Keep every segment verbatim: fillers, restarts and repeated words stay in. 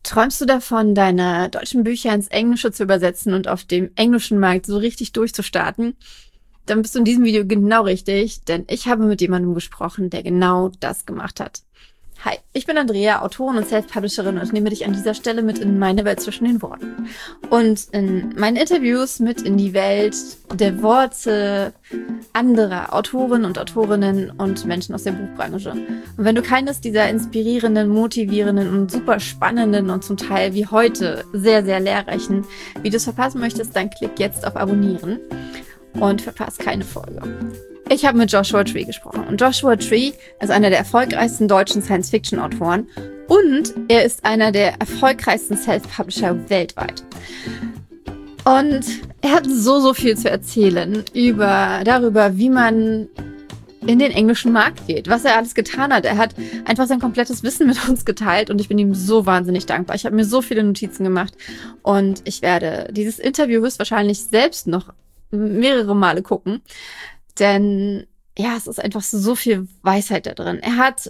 Träumst du davon, deine deutschen Bücher ins Englische zu übersetzen und auf dem englischen Markt so richtig durchzustarten? Dann bist du in diesem Video genau richtig, denn ich habe mit jemandem gesprochen, der genau das gemacht hat. Hi, ich bin Andrea, Autorin und Self-Publisherin und nehme dich an dieser Stelle mit in meine Welt zwischen den Worten. Und in meinen Interviews mit in die Welt der Worte anderer Autoren und Autorinnen und Menschen aus der Buchbranche. Und wenn du keines dieser inspirierenden, motivierenden und super spannenden und zum Teil wie heute sehr, sehr lehrreichen Videos verpassen möchtest, dann klick jetzt auf Abonnieren und verpasst keine Folge. Ich habe mit Joshua Tree gesprochen und Joshua Tree ist einer der erfolgreichsten deutschen Science-Fiction-Autoren und er ist einer der erfolgreichsten Self-Publisher weltweit. Und er hat so, so viel zu erzählen über darüber, wie man in den englischen Markt geht, was er alles getan hat. Er hat einfach sein komplettes Wissen mit uns geteilt und ich bin ihm so wahnsinnig dankbar. Ich habe mir so viele Notizen gemacht und ich werde dieses Interview höchstwahrscheinlich selbst noch mehrere Male gucken. Denn ja, es ist einfach so viel Weisheit da drin. Er hat,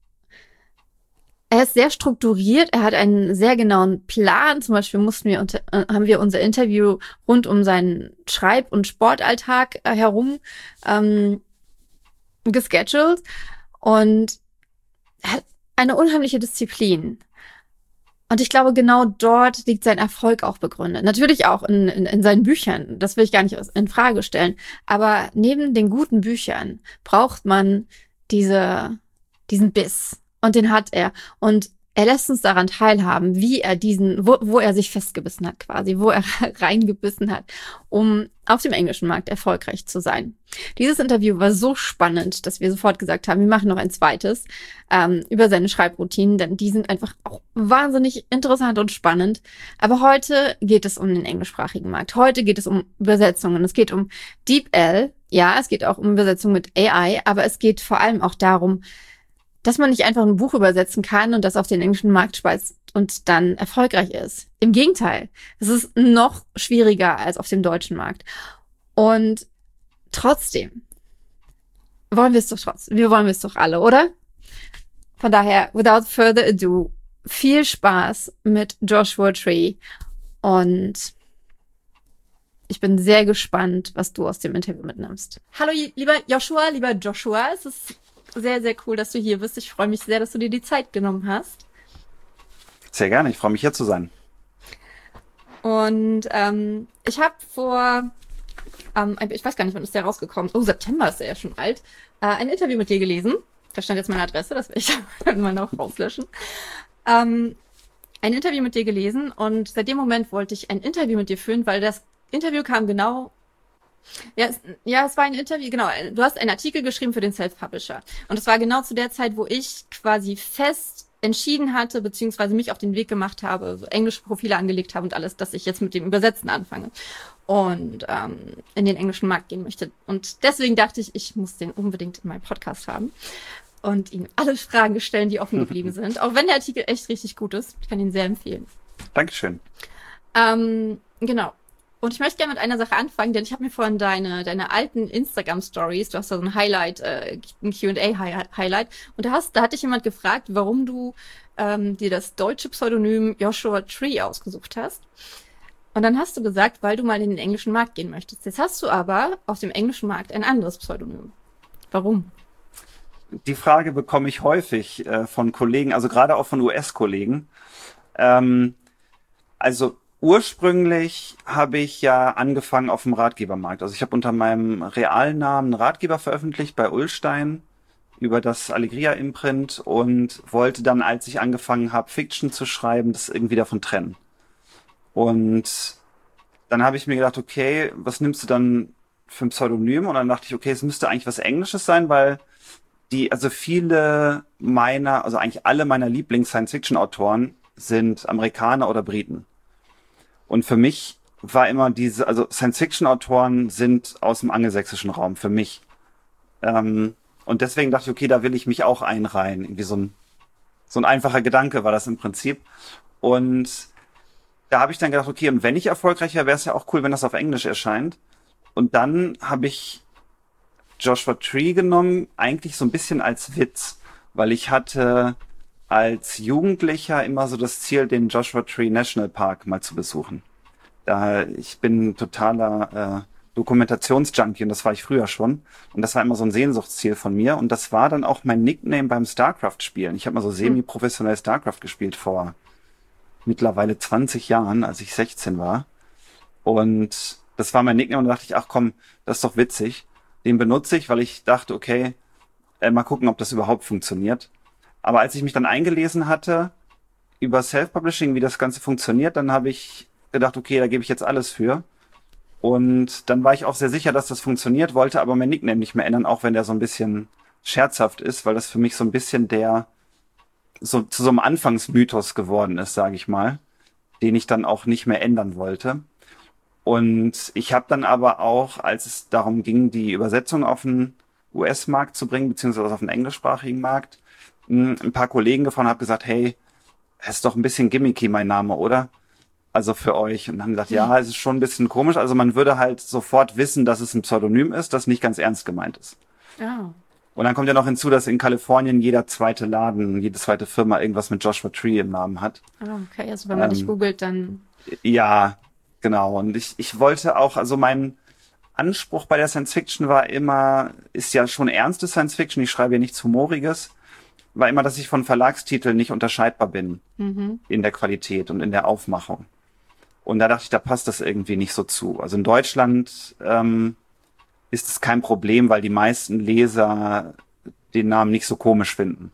er ist sehr strukturiert, er hat einen sehr genauen Plan. Zum Beispiel mussten wir unter, äh, haben wir unser Interview rund um seinen Schreib- und Sportalltag äh, herum ähm, gescheduled. Und er hat eine unheimliche Disziplin. Und ich glaube, genau dort liegt sein Erfolg auch begründet. Natürlich auch in, in, in seinen Büchern. Das will ich gar nicht in Frage stellen. Aber neben den guten Büchern braucht man diese, diesen Biss. Und den hat er. Und er lässt uns daran teilhaben, wie er diesen, wo, wo er sich festgebissen hat quasi, wo er reingebissen hat, um auf dem englischen Markt erfolgreich zu sein. Dieses Interview war so spannend, dass wir sofort gesagt haben, wir machen noch ein zweites ähm, über seine Schreibroutinen, denn die sind einfach auch wahnsinnig interessant und spannend. Aber heute geht es um den englischsprachigen Markt. Heute geht es um Übersetzungen. Es geht um DeepL. Ja, es geht auch um Übersetzung mit A I, aber es geht vor allem auch darum, dass man nicht einfach ein Buch übersetzen kann und das auf den englischen Markt speist und dann erfolgreich ist. Im Gegenteil, es ist noch schwieriger als auf dem deutschen Markt. Und trotzdem wollen wir es doch trotzdem. Wir wollen es doch alle, oder? Von daher, without further ado, viel Spaß mit Joshua Tree und ich bin sehr gespannt, was du aus dem Interview mitnimmst. Hallo, lieber Joshua, lieber Joshua, es ist sehr, sehr cool, dass du hier bist. Ich freue mich sehr, dass du dir die Zeit genommen hast. Sehr gerne, ich freue mich hier zu sein. Und ähm, ich habe vor, ähm, ich weiß gar nicht, wann ist der rausgekommen, oh, September ist der ja schon alt, äh, ein Interview mit dir gelesen. Da stand jetzt meine Adresse, das werde ich dann mal noch rauslöschen. Ähm, ein Interview mit dir gelesen und seit dem Moment wollte ich ein Interview mit dir führen, weil das Interview kam genau Ja es, ja, es war ein Interview, genau. Du hast einen Artikel geschrieben für den Self-Publisher. Und es war genau zu der Zeit, wo ich quasi fest entschieden hatte, beziehungsweise mich auf den Weg gemacht habe, so englische Profile angelegt habe und alles, dass ich jetzt mit dem Übersetzen anfange und ähm, in den englischen Markt gehen möchte. Und deswegen dachte ich, ich muss den unbedingt in meinem Podcast haben und ihm alle Fragen stellen, die offen geblieben sind. Auch wenn der Artikel echt richtig gut ist. Ich kann ihn sehr empfehlen. Dankeschön. Ähm, genau. Und ich möchte gerne mit einer Sache anfangen, denn ich habe mir vorhin deine deine alten Instagram-Stories, du hast da so ein Highlight, äh, ein Q and A-Highlight, und da hast, da hat dich jemand gefragt, warum du ähm, dir das deutsche Pseudonym Joshua Tree ausgesucht hast. Und dann hast du gesagt, weil du mal in den englischen Markt gehen möchtest. Jetzt hast du aber auf dem englischen Markt ein anderes Pseudonym. Warum? Die Frage bekomme ich häufig äh, von Kollegen, also gerade auch von U S-Kollegen. Ähm, also Ursprünglich habe ich ja angefangen auf dem Ratgebermarkt. Also ich habe unter meinem realen Namen einen Ratgeber veröffentlicht bei Ullstein über das Allegria-Imprint und wollte dann, als ich angefangen habe, Fiction zu schreiben, das irgendwie davon trennen. Und dann habe ich mir gedacht, okay, was nimmst du dann für ein Pseudonym? Und dann dachte ich, okay, es müsste eigentlich was Englisches sein, weil die, also viele meiner, also eigentlich alle meiner Lieblings-Science-Fiction-Autoren sind Amerikaner oder Briten. Und für mich war immer diese, also Science-Fiction-Autoren sind aus dem angelsächsischen Raum, für mich. Ähm, und deswegen dachte ich, okay, da will ich mich auch einreihen. Irgendwie so ein, so ein einfacher Gedanke war das im Prinzip. Und da habe ich dann gedacht, okay, und wenn ich erfolgreich wäre, wäre es ja auch cool, wenn das auf Englisch erscheint. Und dann habe ich Joshua Tree genommen, eigentlich so ein bisschen als Witz, weil ich hatte als Jugendlicher immer so das Ziel, den Joshua Tree National Park mal zu besuchen. Da ich bin totaler äh, Dokumentationsjunkie und das war ich früher schon. Und das war immer so ein Sehnsuchtsziel von mir. Und das war dann auch mein Nickname beim StarCraft-Spielen. Ich habe mal so semi-professionell StarCraft gespielt vor mittlerweile zwanzig Jahren, als ich sechzehn war. Und das war mein Nickname und da dachte ich, ach komm, das ist doch witzig. Den benutze ich, weil ich dachte, okay, äh, mal gucken, ob das überhaupt funktioniert. Aber als ich mich dann eingelesen hatte über Self-Publishing, wie das Ganze funktioniert, dann habe ich gedacht, okay, da gebe ich jetzt alles für. Und dann war ich auch sehr sicher, dass das funktioniert, wollte aber mein Nickname nicht mehr ändern, auch wenn der so ein bisschen scherzhaft ist, weil das für mich so ein bisschen der so zu so einem Anfangsmythos geworden ist, sage ich mal, den ich dann auch nicht mehr ändern wollte. Und ich habe dann aber auch, als es darum ging, die Übersetzung auf den U S-Markt zu bringen, beziehungsweise auf den englischsprachigen Markt, ein paar Kollegen gefragt und habe gesagt, hey, es ist doch ein bisschen gimmicky, mein Name, oder? Also für euch. Und haben gesagt, ja, es ist schon ein bisschen komisch. Also man würde halt sofort wissen, dass es ein Pseudonym ist, das nicht ganz ernst gemeint ist. Ja. Und dann kommt ja noch hinzu, dass in Kalifornien jeder zweite Laden, jede zweite Firma irgendwas mit Joshua Tree im Namen hat. Ah, okay, also wenn man Ähm, dich googelt, dann... Ja, genau. Und ich, ich wollte auch, also mein Anspruch bei der Science Fiction war immer, ist ja schon ernste Science Fiction, ich schreibe ja nichts Humoriges, war immer, dass ich von Verlagstiteln nicht unterscheidbar bin Mhm. in der Qualität und in der Aufmachung. Und da dachte ich, da passt das irgendwie nicht so zu. Also in Deutschland ähm, ist es kein Problem, weil die meisten Leser den Namen nicht so komisch finden.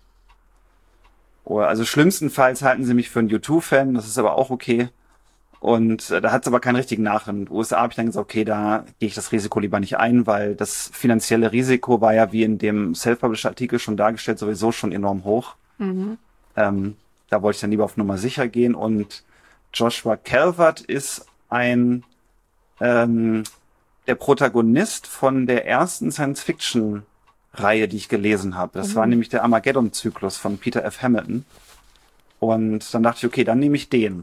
Oder also schlimmstenfalls halten sie mich für einen U zwei Fan, das ist aber auch okay. Und äh, da hat es aber keinen richtigen Nachhinein. In den U S A habe ich dann gesagt, okay, da gehe ich das Risiko lieber nicht ein, weil das finanzielle Risiko war ja, wie in dem Self-Published-Artikel schon dargestellt, sowieso schon enorm hoch. Mhm. Ähm, da wollte ich dann lieber auf Nummer sicher gehen. Und Joshua Calvert ist ein ähm, der Protagonist von der ersten Science-Fiction-Reihe, die ich gelesen habe. Das Mhm. war nämlich der Armageddon-Zyklus von Peter F. Hamilton. Und dann dachte ich, okay, dann nehme ich den.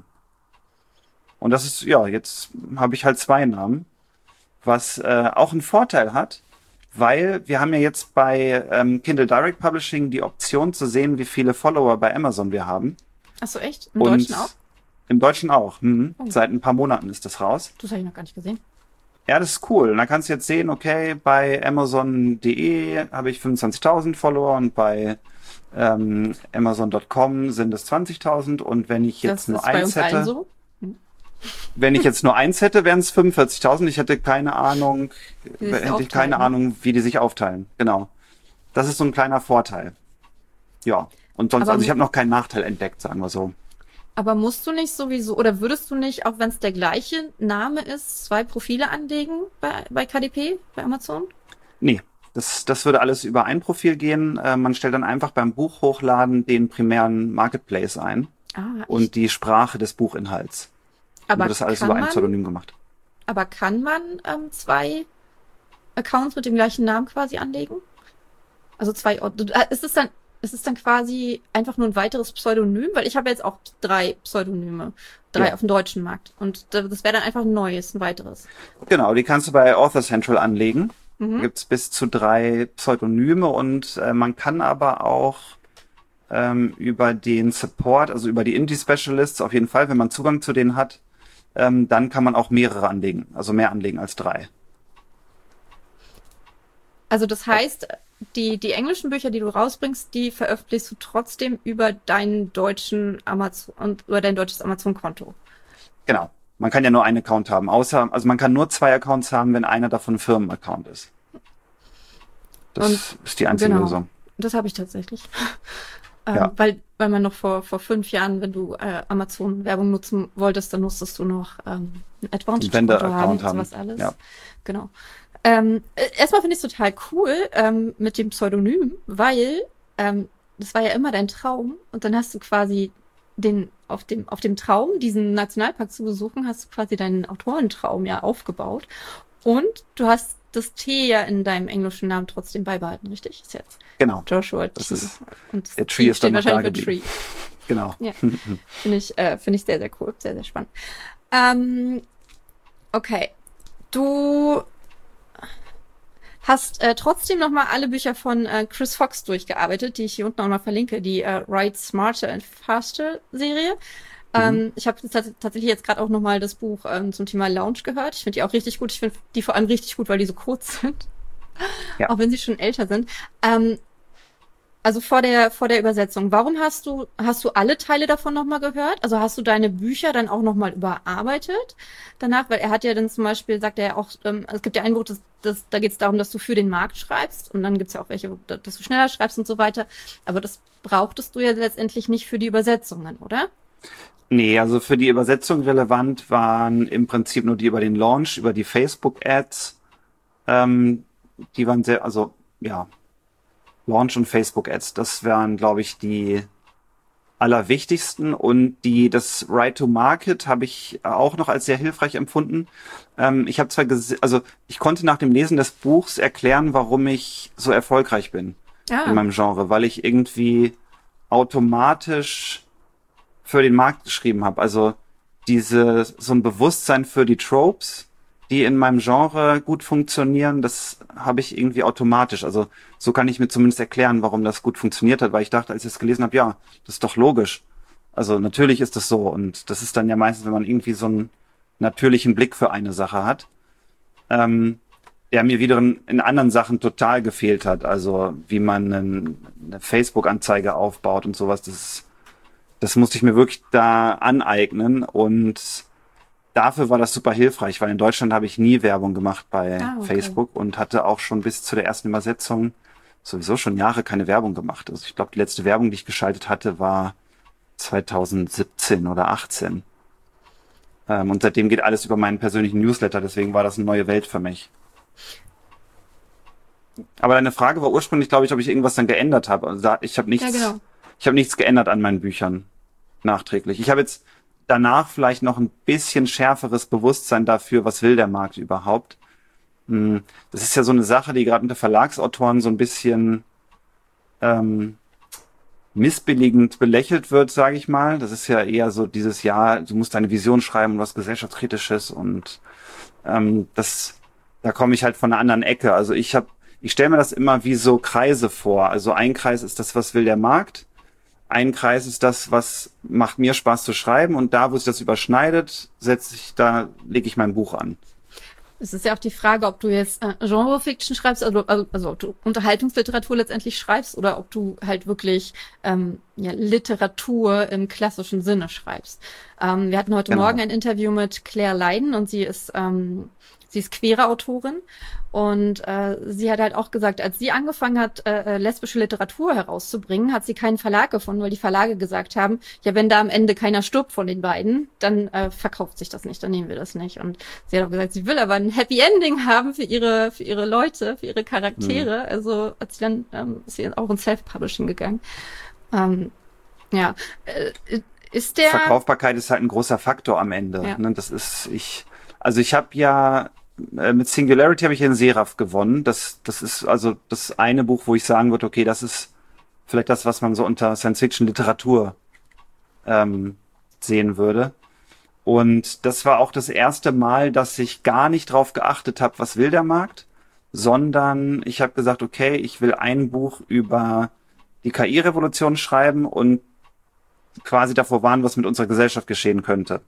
Und das ist, ja, jetzt habe ich halt zwei Namen, was äh, auch einen Vorteil hat, weil wir haben ja jetzt bei ähm, Kindle Direct Publishing die Option zu sehen, wie viele Follower bei Amazon wir haben. Ach so, echt? Im Und Deutschen auch? Im Deutschen auch. Mhm. Oh. Seit ein paar Monaten ist das raus. Das habe ich noch gar nicht gesehen. Ja, das ist cool. Und dann kannst du jetzt sehen, okay, bei Amazon punkt de habe ich fünfundzwanzigtausend Follower und bei ähm, Amazon Punkt com sind es zwanzigtausend. Und wenn ich jetzt Das nur ist bei eins uns allen hätte, so. wenn ich jetzt nur eins hätte, wären es fünfundvierzigtausend. Ich hätte keine Ahnung, Wie die sich hätte ich keine aufteilen. Ahnung, wie die sich aufteilen. Genau. Das ist so ein kleiner Vorteil. Ja. Und sonst, Aber also ich mu- habe noch keinen Nachteil entdeckt, sagen wir so. Aber musst du nicht sowieso, oder würdest du nicht, auch wenn es der gleiche Name ist, zwei Profile anlegen bei, bei K D P, bei Amazon? Nee, das, das würde alles über ein Profil gehen. Äh, man stellt dann einfach beim Buch hochladen den primären Marketplace ein Ah, und echt? die Sprache des Buchinhalts. Aber Und das ist alles kann über ein man, Pseudonym gemacht. aber kann man ähm, zwei Accounts mit dem gleichen Namen quasi anlegen? Also zwei, Ort- du- äh, ist es dann, ist es dann quasi einfach nur ein weiteres Pseudonym? Weil ich habe jetzt auch drei Pseudonyme, drei Ja. auf dem deutschen Markt. Und da- das wäre dann einfach ein neues, ein weiteres. Genau, die kannst du bei Author Central anlegen. Da Mhm. gibt's bis zu drei Pseudonyme und äh, man kann aber auch ähm, über den Support, also über die Indie-Specialists, auf jeden Fall, wenn man Zugang zu denen hat, ähm, dann kann man auch mehrere anlegen, also mehr anlegen als drei. Also das heißt, die, die englischen Bücher, die du rausbringst, die veröffentlichst du trotzdem über deinen deutschen Amazon und über dein deutsches Amazon-Konto. Genau. Man kann ja nur einen Account haben, außer, also man kann nur zwei Accounts haben, wenn einer davon ein Firmenaccount ist. Das Und ist die einzige genau. Lösung. Das habe ich tatsächlich. Ähm, Ja. weil, weil man noch vor, vor fünf Jahren, wenn du äh, Amazon-Werbung nutzen wolltest, dann musstest du noch ähm, ein Advantage-Konto Vendor-Account haben, haben. sowas alles. Ja. Genau. Ähm, äh, erstmal finde ich es total cool ähm, mit dem Pseudonym, weil ähm, das war ja immer dein Traum und dann hast du quasi den auf dem auf dem Traum, diesen Nationalpark zu besuchen, hast du quasi deinen Autorentraum ja aufgebaut und du hast das T ja in deinem englischen Namen trotzdem beibehalten, richtig? Ist jetzt Genau. Joshua Das T. ist- und der Tree T ist dann steht noch da wahrscheinlich für Tree. geblieben. Genau. Ja. Finde ich, äh, finde ich sehr, sehr cool. Sehr, sehr spannend. Ähm, okay. Du hast äh, trotzdem noch mal alle Bücher von äh, Chris Fox durchgearbeitet, die ich hier unten auch noch verlinke, die äh, Write Smarter and Faster Serie. Mhm. Ähm, ich habe tatsächlich jetzt gerade auch noch mal das Buch ähm, zum Thema Lounge gehört. Ich finde die auch richtig gut. Ich finde die vor allem richtig gut, weil die so kurz sind, Ja. auch wenn sie schon älter sind. Ähm, Also vor der vor der Übersetzung, warum hast du hast du alle Teile davon nochmal gehört? Also hast du deine Bücher dann auch nochmal überarbeitet danach? Weil er hat ja dann zum Beispiel, sagt er ja auch, ähm, es gibt ja ein Buch, das, das, da geht es darum, dass du für den Markt schreibst und dann gibt's ja auch welche, dass du schneller schreibst und so weiter. Aber das brauchtest du ja letztendlich nicht für die Übersetzungen, oder? Nee, also für die Übersetzung relevant waren im Prinzip nur die über den Launch, über die Facebook-Ads. Ähm, die waren sehr, also ja, Launch und Facebook-Ads, das wären, glaube ich, die allerwichtigsten. Und die das Right to Market habe ich auch noch als sehr hilfreich empfunden. Ähm, ich habe zwar, gese- also ich konnte nach dem Lesen des Buchs erklären, warum ich so erfolgreich bin in Ja. meinem Genre, weil ich irgendwie automatisch für den Markt geschrieben habe. Also diese so ein Bewusstsein für die Tropes, die in meinem Genre gut funktionieren, das habe ich irgendwie automatisch. Also so kann ich mir zumindest erklären, warum das gut funktioniert hat, weil ich dachte, als ich es gelesen habe, ja, das ist doch logisch. Also natürlich ist das so und das ist dann ja meistens, wenn man irgendwie so einen natürlichen Blick für eine Sache hat, ähm, der mir wiederum in anderen Sachen total gefehlt hat. Also wie man einen, eine Facebook-Anzeige aufbaut und sowas, das ist das musste ich mir wirklich da aneignen und dafür war das super hilfreich, weil in Deutschland habe ich nie Werbung gemacht bei Ah, okay. Facebook und hatte auch schon bis zu der ersten Übersetzung sowieso schon Jahre keine Werbung gemacht. Also ich glaube, die letzte Werbung, die ich geschaltet hatte, war zwanzig siebzehn oder achtzehn. Ähm, und seitdem geht alles über meinen persönlichen Newsletter, deswegen war das eine neue Welt für mich. Aber deine Frage war ursprünglich, glaube ich, ob ich irgendwas dann geändert habe. Also da- ich habe Ja, nichts, genau. ich habe nichts geändert an meinen Büchern nachträglich. Ich habe jetzt danach vielleicht noch ein bisschen schärferes Bewusstsein dafür, was will der Markt überhaupt. Hm, Das ist ja so eine Sache, die gerade unter Verlagsautoren so ein bisschen ähm, missbilligend belächelt wird, sage ich mal. Das ist ja eher so dieses Jahr, du musst deine Vision schreiben und was gesellschaftskritisches und ähm, das, da komme ich halt von einer anderen Ecke. Also ich habe, ich stelle mir das immer wie so Kreise vor. Also ein Kreis ist das, was will der Markt. Ein Kreis ist das, was macht mir Spaß zu schreiben und da, wo sich das überschneidet, setze ich, da lege ich mein Buch an. Es ist ja auch die Frage, ob du jetzt äh, Genre-Fiction schreibst, also, also, also ob du Unterhaltungsliteratur letztendlich schreibst oder ob du halt wirklich ähm, ja, Literatur im klassischen Sinne schreibst. Ähm, wir hatten heute Genau. Morgen ein Interview mit Claire Leyden und sie ist ähm, sie ist queere Autorin und äh, sie hat halt auch gesagt, als sie angefangen hat, äh, äh, lesbische Literatur herauszubringen, hat sie keinen Verlag gefunden, weil die Verlage gesagt haben, ja, wenn da am Ende keiner stirbt von den beiden, dann äh, verkauft sich das nicht, dann nehmen wir das nicht. Und sie hat auch gesagt, sie will aber ein Happy Ending haben für ihre für ihre Leute, für ihre Charaktere. Hm. Also hat sie dann ähm, ist sie auch ins Self-Publishing gegangen. Ähm, ja, äh, ist der Verkaufbarkeit ist halt ein großer Faktor am Ende. ja. Ne? Das ist, ich, also ich habe ja äh, mit Singularity habe ich den Seraph gewonnen. Das, das ist also das eine Buch, wo ich sagen würde, okay, das ist vielleicht das, was man so unter Science-Fiction-Literatur ähm, sehen würde. Und das war auch das erste Mal, dass ich gar nicht drauf geachtet habe, was will der Markt, sondern ich habe gesagt, okay, ich will ein Buch über die K I-Revolution schreiben und quasi davor warnen, was mit unserer Gesellschaft geschehen könnte.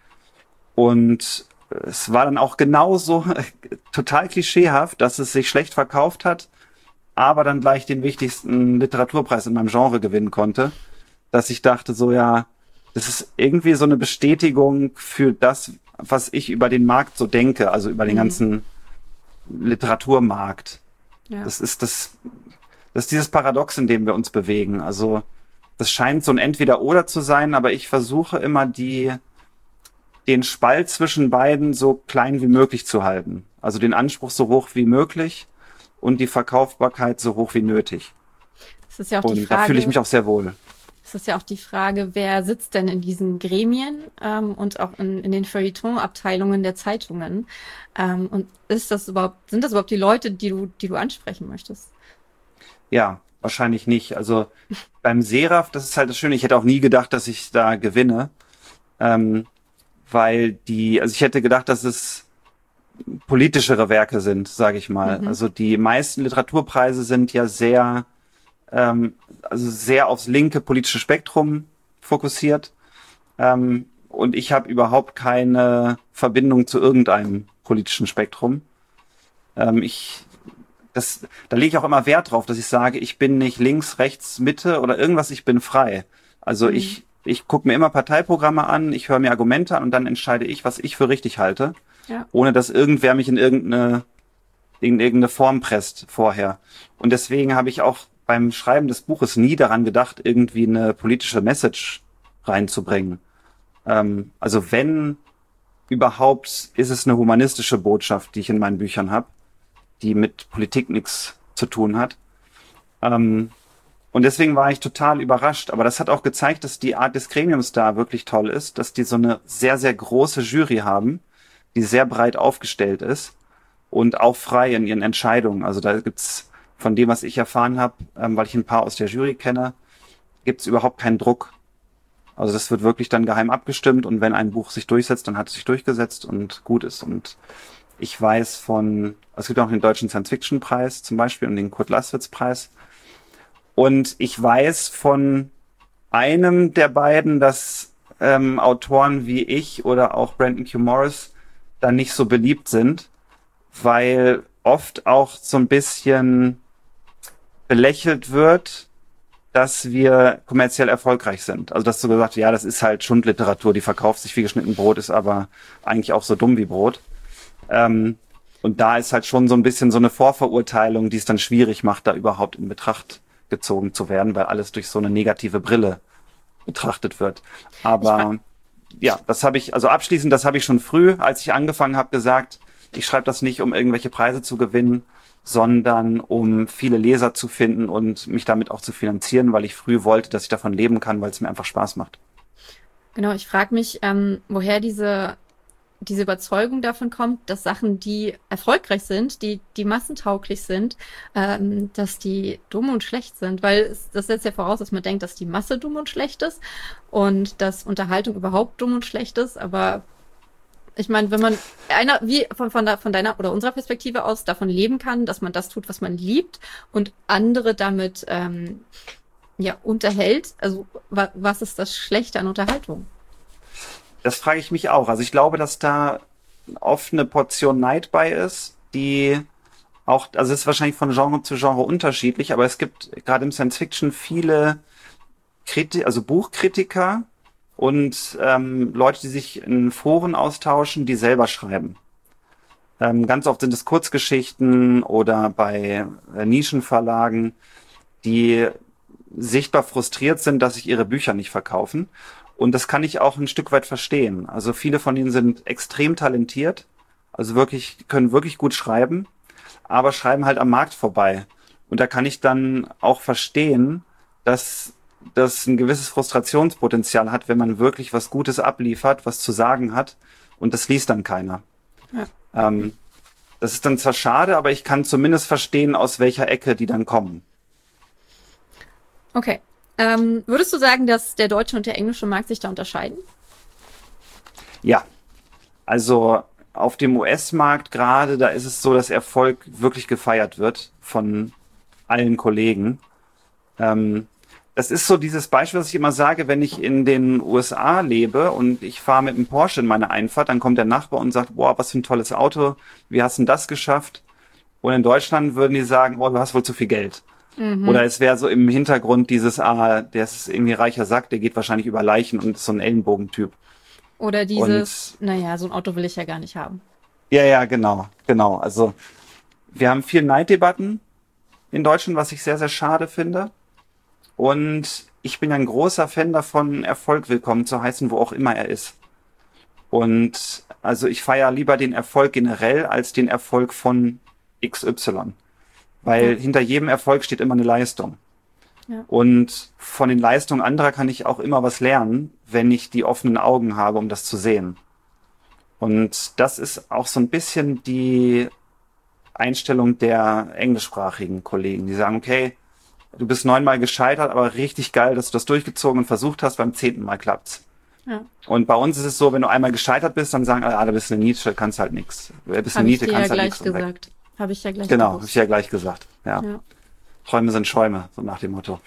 Und es war dann auch genauso total klischeehaft, dass es sich schlecht verkauft hat, aber dann gleich den wichtigsten Literaturpreis in meinem Genre gewinnen konnte, dass ich dachte so, ja, das ist irgendwie so eine Bestätigung für das, was ich über den Markt so denke, also über den Mhm. ganzen Literaturmarkt. Ja. Das ist das, das ist dieses Paradox, in dem wir uns bewegen. Also das scheint so ein Entweder-Oder zu sein, aber ich versuche immer die, den Spalt zwischen beiden so klein wie möglich zu halten. Also den Anspruch so hoch wie möglich und die Verkaufbarkeit so hoch wie nötig. Es ist ja auch die Und da fühle ich Frage, mich auch sehr wohl. es ist ja auch die Frage, wer sitzt denn in diesen Gremien ähm, und auch in, in den Feuilleton-Abteilungen der Zeitungen? Ähm, und ist das überhaupt, sind das überhaupt die Leute, die du, die du ansprechen möchtest? Ja, wahrscheinlich nicht. Also beim Seraph, das ist halt das Schöne, ich hätte auch nie gedacht, dass ich da gewinne. Ähm, weil die, also ich hätte gedacht, dass es politischere Werke sind, sage ich mal. Mhm. Also die meisten Literaturpreise sind ja sehr, ähm, also sehr aufs linke politische Spektrum fokussiert. Ähm, und ich habe überhaupt keine Verbindung zu irgendeinem politischen Spektrum. Ähm, ich, das, da lege ich auch immer Wert drauf, dass ich sage, ich bin nicht links, rechts, Mitte oder irgendwas, ich bin frei. Also Mhm. ich, ich gucke mir immer Parteiprogramme an, ich höre mir Argumente an und dann entscheide ich, was ich für richtig halte, Ja. ohne dass irgendwer mich in irgendeine, in irgendeine Form presst vorher. Und deswegen habe ich auch beim Schreiben des Buches nie daran gedacht, irgendwie eine politische Message reinzubringen. Ähm, also wenn überhaupt, ist es eine humanistische Botschaft, die ich in meinen Büchern habe, die mit Politik nichts zu tun hat. Ähm, und deswegen war ich total überrascht. Aber das hat auch gezeigt, dass die Art des Gremiums da wirklich toll ist, dass die so eine sehr, sehr große Jury haben, die sehr breit aufgestellt ist und auch frei in ihren Entscheidungen. Also da gibt's von dem, was ich erfahren habe, ähm, weil ich ein paar aus der Jury kenne, gibt's überhaupt keinen Druck. Also das wird wirklich dann geheim abgestimmt und wenn ein Buch sich durchsetzt, dann hat es sich durchgesetzt und gut ist. Und ich weiß von, es gibt auch den Deutschen Science-Fiction-Preis zum Beispiel und den Kurt-Laswitz-Preis. Und ich weiß von einem der beiden, dass ähm, Autoren wie ich oder auch Brandon Q. Morris dann nicht so beliebt sind, weil oft auch so ein bisschen belächelt wird, dass wir kommerziell erfolgreich sind. Also dass du gesagt, ja, das ist halt Schundliteratur, die verkauft sich wie geschnitten Brot, ist aber eigentlich auch so dumm wie Brot. Ähm, und da ist halt schon so ein bisschen so eine Vorverurteilung, die es dann schwierig macht, da überhaupt in Betracht gezogen zu werden, weil alles durch so eine negative Brille betrachtet wird. Aber ja, das habe ich, also abschließend, das habe ich schon früh, als ich angefangen habe, gesagt, ich schreibe das nicht, um irgendwelche Preise zu gewinnen, sondern um viele Leser zu finden und mich damit auch zu finanzieren, weil ich früh wollte, dass ich davon leben kann, weil es mir einfach Spaß macht. Genau, ich frage mich, ähm, woher diese, diese Überzeugung davon kommt, dass Sachen, die erfolgreich sind, die, die massentauglich sind, ähm, dass die dumm und schlecht sind. Weil es, das setzt ja voraus, dass man denkt, dass die Masse dumm und schlecht ist und dass Unterhaltung überhaupt dumm und schlecht ist. Aber ich meine, wenn man einer, wie von, von, der, von deiner oder unserer Perspektive aus davon leben kann, dass man das tut, was man liebt und andere damit ähm, ja, unterhält, also wa, was ist das Schlechte an Unterhaltung? Das frage ich mich auch. Also ich glaube, dass da oft eine Portion Neid bei ist, die auch, also es ist wahrscheinlich von Genre zu Genre unterschiedlich, aber es gibt gerade im Science Fiction viele Kriti also Buchkritiker und ähm, Leute, die sich in Foren austauschen, die selber schreiben. Ähm, ganz oft sind es Kurzgeschichten oder bei äh, Nischenverlagen, die sichtbar frustriert sind, dass sich ihre Bücher nicht verkaufen. Und das kann ich auch ein Stück weit verstehen. Also viele von ihnen sind extrem talentiert, also wirklich, können wirklich gut schreiben, aber schreiben halt am Markt vorbei. Und da kann ich dann auch verstehen, dass das ein gewisses Frustrationspotenzial hat, wenn man wirklich was Gutes abliefert, was zu sagen hat und das liest dann keiner. Ja. Ähm, das ist dann zwar schade, aber ich kann zumindest verstehen, aus welcher Ecke die dann kommen. Okay. Ähm, würdest du sagen, dass der deutsche und der englische Markt sich da unterscheiden? Ja, also auf dem U S-Markt gerade, da ist es so, dass Erfolg wirklich gefeiert wird von allen Kollegen. Ähm, das ist so dieses Beispiel, was ich immer sage, wenn ich in den U S A lebe und ich fahre mit einem Porsche in meine Einfahrt, dann kommt der Nachbar und sagt, boah, was für ein tolles Auto, wie hast du denn das geschafft? Und in Deutschland würden die sagen, boah, du hast wohl zu viel Geld. Mhm. Oder es wäre so im Hintergrund dieses, ah, der ist irgendwie reicher Sack, der geht wahrscheinlich über Leichen und ist so ein Ellenbogentyp. Oder dieses, naja, so ein Auto will ich ja gar nicht haben. Ja, ja, genau, genau. Also wir haben viel Neiddebatten in Deutschland, was ich sehr, sehr schade finde. Und ich bin ein großer Fan davon, Erfolg willkommen zu heißen, wo auch immer er ist. Und also ich feiere lieber den Erfolg generell als den Erfolg von X Y. Weil Ja. hinter jedem Erfolg steht immer eine Leistung. Ja. Und von den Leistungen anderer kann ich auch immer was lernen, wenn ich die offenen Augen habe, um das zu sehen. Und das ist auch so ein bisschen die Einstellung der englischsprachigen Kollegen, die sagen, okay, du bist neunmal gescheitert, aber richtig geil, dass du das durchgezogen und versucht hast, beim zehnten Mal klappt's. Ja. Und bei uns ist es so, wenn du einmal gescheitert bist, dann sagen alle, ah, du bist eine Niete, kannst halt nichts. Du bist eine Habe ich Niete, dir ja kannst halt gleich nichts. und weg. gesagt. Habe ich ja gleich Genau, habe gewusst. ich ja gleich gesagt. Ja. Ja. Träume sind Schäume, so nach dem Motto.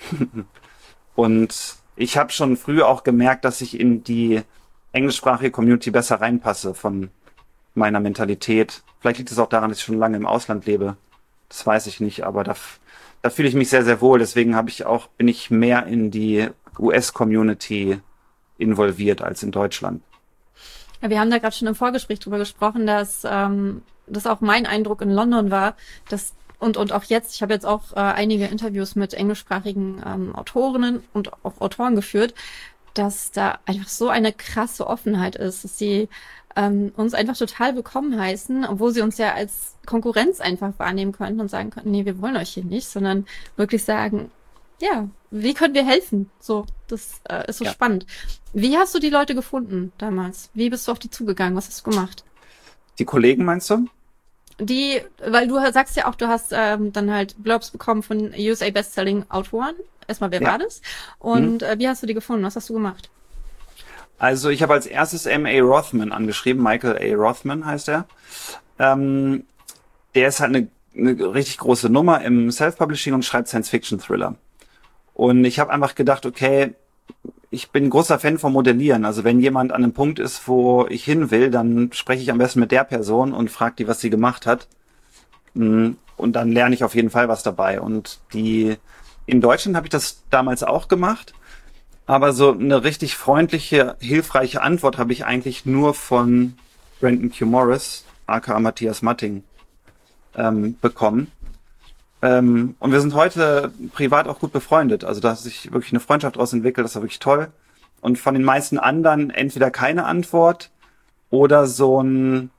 Und ich habe schon früh auch gemerkt, dass ich in die englischsprachige Community besser reinpasse von meiner Mentalität. Vielleicht liegt es auch daran, dass ich schon lange im Ausland lebe. Das weiß ich nicht, aber da, f- da fühle ich mich sehr, sehr wohl. Deswegen habe ich auch, bin ich mehr in die U S-Community involviert als in Deutschland. Ja, wir haben da gerade schon im Vorgespräch drüber gesprochen, dass ähm, das auch mein Eindruck in London war, dass und und auch jetzt, ich habe jetzt auch äh, einige Interviews mit englischsprachigen ähm, Autorinnen und auch Autoren geführt, dass da einfach so eine krasse Offenheit ist, dass sie ähm, uns einfach total willkommen heißen, obwohl sie uns ja als Konkurrenz einfach wahrnehmen könnten und sagen könnten, nee, wir wollen euch hier nicht, sondern wirklich sagen, ja, wie können wir helfen? So, das äh, ist so Ja. spannend. Wie hast du die Leute gefunden damals? Wie bist du auf die zugegangen? Was hast du gemacht? Die Kollegen meinst du? Die, weil du sagst ja auch, du hast ähm, dann halt Blurbs bekommen von U S A Bestselling Autoren. Erstmal, wer Ja. war das? Und äh, wie hast du die gefunden? Was hast du gemacht? Also ich habe als erstes M A Rothman angeschrieben, Michael A. Rothman heißt er. Ähm, der ist halt eine, eine richtig große Nummer im Self-Publishing und schreibt Science-Fiction-Thriller. Und ich habe einfach gedacht, okay, ich bin ein großer Fan vom Modellieren. Also wenn jemand an einem Punkt ist, wo ich hin will, dann spreche ich am besten mit der Person und frage die, was sie gemacht hat. Mm, Und dann lerne ich auf jeden Fall was dabei. Und die in Deutschland habe ich das damals auch gemacht. Aber so eine richtig freundliche, hilfreiche Antwort habe ich eigentlich nur von Brandon Q. Morris, aka Matthias Matting, ähm, bekommen. Ähm, und wir sind heute privat auch gut befreundet. Also da hat sich wirklich eine Freundschaft daraus entwickelt, das war wirklich toll. Und von den meisten anderen entweder keine Antwort oder so ein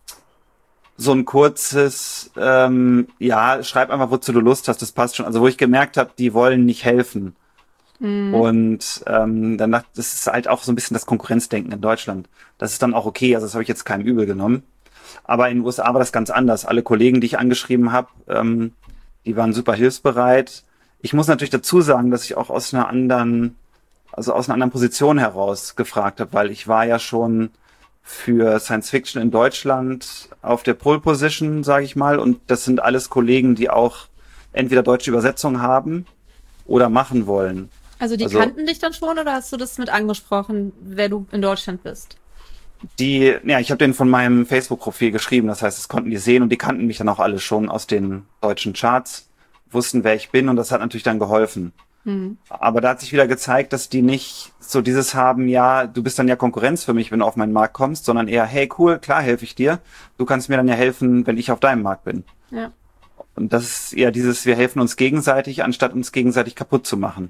so ein kurzes, ähm, ja, schreib einfach, wozu du Lust hast, das passt schon. Also wo ich gemerkt habe, die wollen nicht helfen. Mhm. Und ähm, dann dachte, das ist halt auch so ein bisschen das Konkurrenzdenken in Deutschland. Das ist dann auch okay, also das habe ich jetzt keinem übel genommen. Aber in den U S A war das ganz anders. Alle Kollegen, die ich angeschrieben habe, ähm, die waren super hilfsbereit. Ich muss natürlich dazu sagen, dass ich auch aus einer anderen, also aus einer anderen Position heraus gefragt habe, weil ich war ja schon für Science Fiction in Deutschland auf der Pole Position, sage ich mal. Und das sind alles Kollegen, die auch entweder deutsche Übersetzung haben oder machen wollen. Also die Also- kannten dich dann schon oder hast du das mit angesprochen, wer du in Deutschland bist? Die, ja, ich habe denen von meinem Facebook-Profil geschrieben, das heißt, das konnten die sehen und die kannten mich dann auch alle schon aus den deutschen Charts, wussten, wer ich bin und das hat natürlich dann geholfen. Hm. Aber da hat sich wieder gezeigt, dass die nicht so dieses haben, ja, du bist dann ja Konkurrenz für mich, wenn du auf meinen Markt kommst, sondern eher, hey, cool, klar helfe ich dir, du kannst mir dann ja helfen, wenn ich auf deinem Markt bin. Ja. Und das ist eher dieses, wir helfen uns gegenseitig, anstatt uns gegenseitig kaputt zu machen.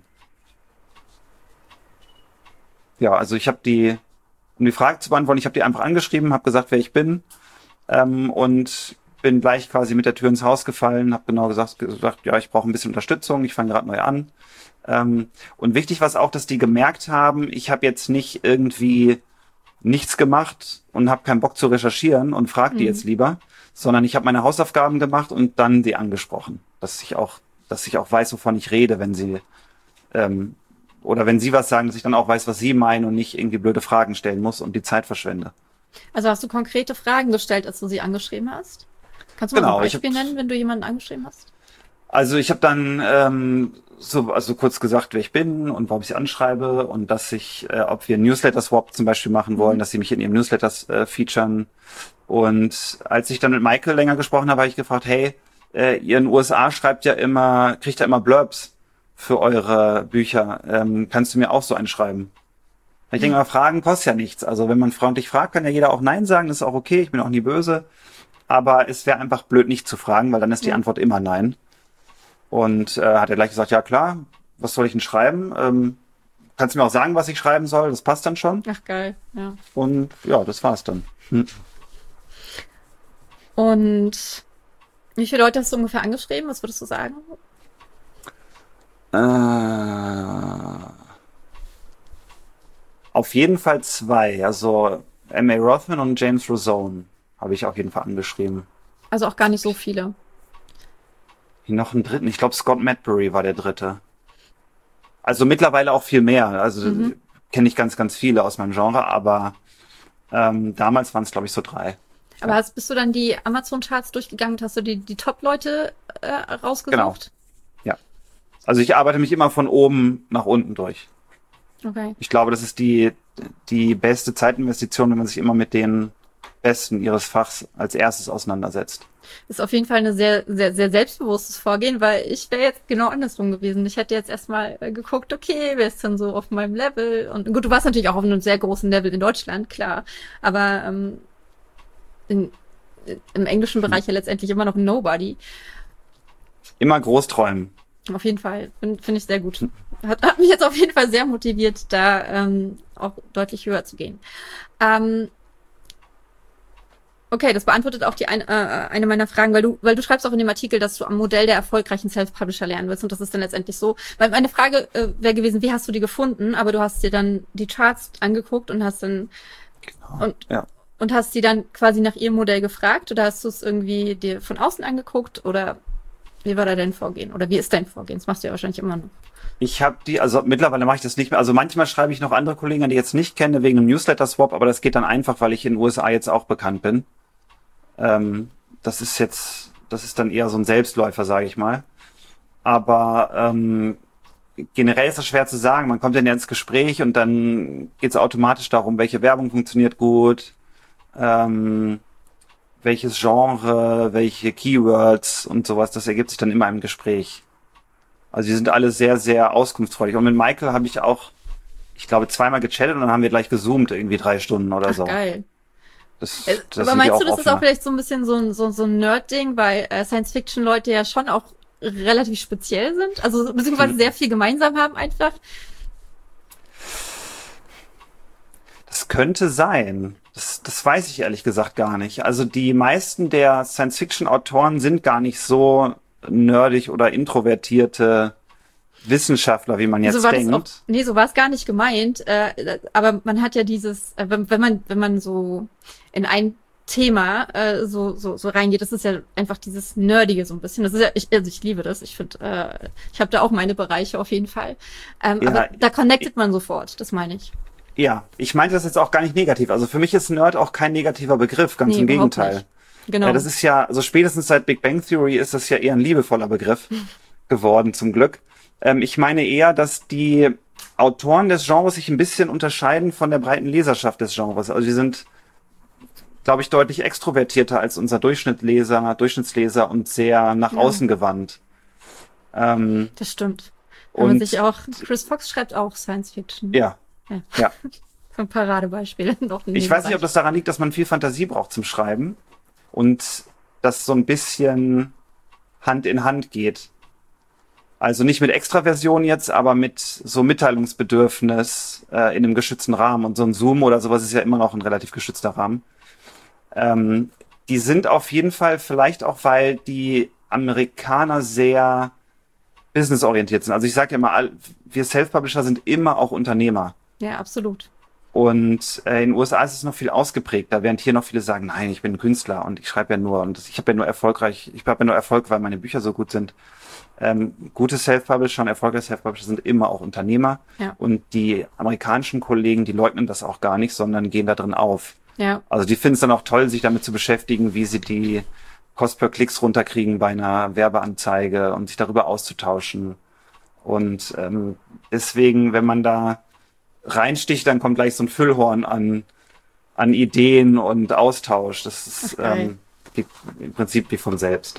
Ja, also ich habe die, um die Frage zu beantworten, ich habe die einfach angeschrieben, habe gesagt, wer ich bin ähm, und bin gleich quasi mit der Tür ins Haus gefallen, habe genau gesagt, gesagt, ja, ich brauche ein bisschen Unterstützung, ich fange gerade neu an. Ähm, und wichtig war es auch, dass die gemerkt haben, ich habe jetzt nicht irgendwie nichts gemacht und habe keinen Bock zu recherchieren und frage die Mhm. jetzt lieber, sondern ich habe meine Hausaufgaben gemacht und dann die angesprochen, dass ich auch, dass ich auch weiß, wovon ich rede, wenn sie ähm, oder wenn sie was sagen, dass ich dann auch weiß, was sie meinen und nicht irgendwie blöde Fragen stellen muss und die Zeit verschwende. Also hast du konkrete Fragen gestellt, als du sie angeschrieben hast? Kannst du mal Genau, ein ich hab- Beispiel nennen, wenn du jemanden angeschrieben hast? Also ich habe dann ähm, so also kurz gesagt, wer ich bin und warum ich sie anschreibe und dass ich, äh, ob wir einen Newsletter-Swap zum Beispiel machen wollen, Mhm. dass sie mich in ihrem Newsletter äh, featuren. Und als ich dann mit Michael länger gesprochen habe, habe ich gefragt, hey, äh, ihr in den U S A schreibt ja immer, kriegt ja immer Blurbs für eure Bücher. Ähm, kannst du mir auch so einen schreiben? Ich denke mal, Fragen kostet ja nichts. Also wenn man freundlich fragt, kann ja jeder auch Nein sagen, das ist auch okay, ich bin auch nie böse. Aber es wäre einfach blöd, nicht zu fragen, weil dann ist die Ja. Antwort immer Nein. Und äh, hat er gleich gesagt, ja klar, was soll ich denn schreiben? Ähm, kannst du mir auch sagen, was ich schreiben soll? Das passt dann schon. Ach geil, ja. Und ja, das war's dann. Hm. Und wie viele Leute hast du ungefähr angeschrieben? Was würdest du sagen? Äh, auf jeden Fall zwei. Also M A Rothman und James Rosone habe ich auf jeden Fall angeschrieben. Also auch gar nicht so viele. Noch einen dritten. Ich glaube, Scott Madbury war der dritte. Also mittlerweile auch viel mehr. Also Mhm. kenne ich ganz, ganz viele aus meinem Genre, aber ähm, damals waren es, glaube ich, so drei. Aber hast, bist du dann die Amazon-Charts durchgegangen und hast du die, die Top-Leute äh, rausgesucht? Genau. Ja. Also ich arbeite mich immer von oben nach unten durch. Okay. Ich glaube, das ist die, die beste Zeitinvestition, wenn man sich immer mit den Besten ihres Fachs als erstes auseinandersetzt. Ist auf jeden Fall ein sehr, sehr, sehr selbstbewusstes Vorgehen, weil ich wäre jetzt genau andersrum gewesen. Ich hätte jetzt erstmal äh, geguckt, okay, wer ist denn so auf meinem Level? Und gut, du warst natürlich auch auf einem sehr großen Level in Deutschland, klar. Aber ähm, in, im englischen Bereich ja letztendlich immer noch ein Nobody. Immer groß träumen. Auf jeden Fall. Finde find ich sehr gut. Hat, hat mich jetzt auf jeden Fall sehr motiviert, da ähm, auch deutlich höher zu gehen. Ähm, okay, das beantwortet auch die ein, äh, eine meiner Fragen, weil du, weil du schreibst auch in dem Artikel, dass du am Modell der erfolgreichen Self-Publisher lernen willst. Und das ist dann letztendlich so. Weil meine Frage äh, wäre gewesen, wie hast du die gefunden? Aber du hast dir dann die Charts angeguckt und hast dann Genau. und, Ja. und hast die dann quasi nach ihrem Modell gefragt oder hast du es irgendwie dir von außen angeguckt oder wie war da dein Vorgehen? Oder wie ist dein Vorgehen? Das machst du ja wahrscheinlich immer noch. Ich habe die, also mittlerweile mache ich das nicht mehr. Also manchmal schreibe ich noch andere Kollegen, die ich jetzt nicht kenne, wegen einem Newsletter-Swap, aber das geht dann einfach, weil ich in den U S A jetzt auch bekannt bin. Ähm, das ist jetzt, das ist dann eher so ein Selbstläufer, sage ich mal. Aber ähm, generell ist das schwer zu sagen. Man kommt dann ja ins Gespräch und dann geht es automatisch darum, welche Werbung funktioniert gut, ähm, welches Genre, welche Keywords und sowas. Das ergibt sich dann immer im Gespräch. Also die sind alle sehr, sehr auskunftsfreudig. Und mit Michael habe ich auch, ich glaube, zweimal gechattet und dann haben wir gleich gezoomt, irgendwie drei Stunden oder Ach, so. geil. Das, Äh, das Aber sind die meinst du, das ist offener. auch vielleicht so ein bisschen so ein, so, so ein Nerd-Ding, weil äh, Science-Fiction-Leute ja schon auch relativ speziell sind? Also beziehungsweise Hm. sehr viel gemeinsam haben einfach? Das könnte sein. Das, das weiß ich ehrlich gesagt gar nicht. Also die meisten der Science-Fiction-Autoren sind gar nicht so nerdig oder introvertierte Wissenschaftler, wie man jetzt So war das denkt. auch, nee, so war es gar nicht gemeint. Äh, aber man hat ja dieses, äh, wenn, wenn man, wenn man so in ein Thema äh, so, so, so reingeht, das ist ja einfach dieses Nerdige so ein bisschen. Das ist ja, ich, also ich liebe das. Ich finde, äh, ich habe da auch meine Bereiche auf jeden Fall. Ähm, Ja, aber da connectet man sofort, das meine ich. Ja, ich meinte das jetzt auch gar nicht negativ. Also für mich ist Nerd auch kein negativer Begriff, ganz Nee, im überhaupt Gegenteil. nicht. Genau. Ja, das ist ja, also spätestens seit Big Bang Theory ist das ja eher ein liebevoller Begriff geworden, zum Glück. Ähm, ich meine eher, dass die Autoren des Genres sich ein bisschen unterscheiden von der breiten Leserschaft des Genres. Also die sind, glaube ich, deutlich extrovertierter als unser Durchschnittsleser, Durchschnittsleser und sehr nach Ja. außen gewandt. Ähm, Das stimmt. Wenn man und sich auch, Chris Fox schreibt auch Science Fiction. ja, Ja. ja. So ein Paradebeispiel. Noch in Ich dem weiß nicht, ob Bereich. das daran liegt, dass man viel Fantasie braucht zum Schreiben und das so ein bisschen Hand in Hand geht. Also nicht mit Extraversion jetzt, aber mit so Mitteilungsbedürfnis äh, in einem geschützten Rahmen. Und so ein Zoom oder sowas ist ja immer noch ein relativ geschützter Rahmen. Ähm, die sind auf jeden Fall vielleicht auch, weil die Amerikaner sehr businessorientiert sind. Also ich sage ja immer, all- wir Self-Publisher sind immer auch Unternehmer. Ja, absolut. Und äh, in den U S A ist es noch viel ausgeprägter, während hier noch viele sagen, nein, ich bin Künstler und ich schreibe ja nur und ich habe ja nur erfolgreich, ich habe ja nur Erfolg, weil meine Bücher so gut sind. Ähm, gute Self-Publisher und erfolgreiche Self-Publisher sind immer auch Unternehmer. Ja. Und die amerikanischen Kollegen, die leugnen das auch gar nicht, sondern gehen da drin auf. Ja. Also die finden es dann auch toll, sich damit zu beschäftigen, wie sie die Kost per Klicks runterkriegen bei einer Werbeanzeige und sich darüber auszutauschen. Und ähm, deswegen, wenn man da reinsticht, dann kommt gleich so ein Füllhorn an, an Ideen und Austausch. Das ist Ach, geil. ähm, die, im Prinzip wie von selbst.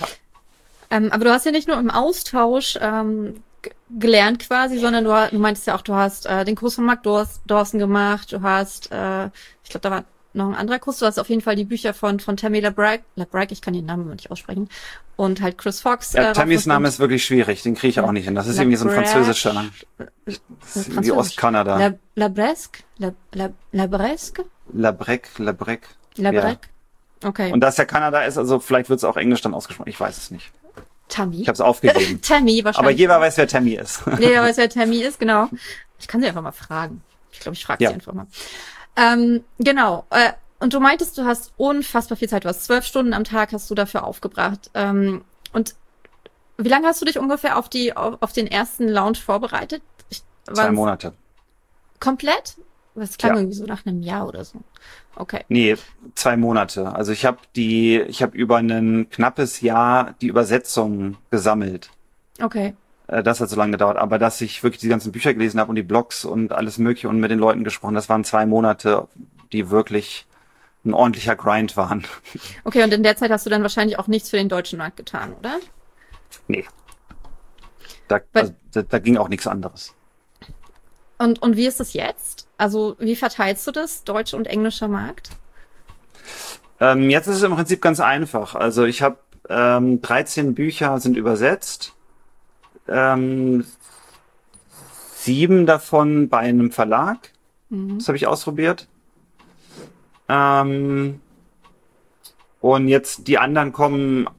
Ähm, aber du hast ja nicht nur im Austausch ähm, g- gelernt quasi, sondern du, ha- du meintest ja auch, du hast äh, den Kurs von Mark Dors Dawson gemacht, du hast, äh, ich glaube, da war noch ein anderer Kurs, du hast auf jeden Fall die Bücher von von Tammy Labrag, Labrag, ich kann den Namen immer nicht aussprechen, und halt Chris Fox. Ja, äh, Tammys rauf- Name ist wirklich schwierig, den kriege ich auch nicht hin. Das ist irgendwie so ein Labrag- französischer Name. Das ist irgendwie Französisch. Ostkanada. La, Labresque? La, La, Labresque? Labrec, Labrec. Labrec? Okay. Und dass der Kanada ist, also vielleicht wird es auch Englisch dann ausgesprochen. Ich weiß es nicht. Tammy. Ich habe es aufgegeben. Tammy Aber wahrscheinlich. jeder weiß, wer Tammy ist. Jeder weiß, wer Tammy ist, genau. Ich kann sie einfach mal fragen. Ich glaube, ich frage Ja. sie einfach mal. Ähm, genau. Äh, und du meintest, du hast unfassbar viel Zeit. Du hast zwölf Stunden am Tag hast du dafür aufgebracht. Ähm, und wie lange hast du dich ungefähr auf die auf, auf den ersten Launch vorbereitet? Ich, Zwei waren's Monate. Komplett? Das klang Ja. irgendwie so nach einem Jahr oder so. Okay. Nee, zwei Monate. Also ich habe die, ich habe über ein knappes Jahr die Übersetzung gesammelt. Okay. Äh, Das hat so lange gedauert. Aber dass ich wirklich die ganzen Bücher gelesen habe und die Blogs und alles Mögliche und mit den Leuten gesprochen, das waren zwei Monate, die wirklich ein ordentlicher Grind waren. Okay, und in der Zeit hast du dann wahrscheinlich auch nichts für den deutschen Markt getan, oder? Nee, da, Weil, also, da, da ging auch nichts anderes. und, und wie ist es jetzt? Also, wie verteilst du das, deutsch und englischer Markt? Ähm, jetzt ist es im Prinzip ganz einfach. Also ich habe ähm, dreizehn Bücher sind übersetzt. Ähm, sieben davon bei einem Verlag. Mhm. Das habe ich ausprobiert. Ähm, und jetzt die anderen kommen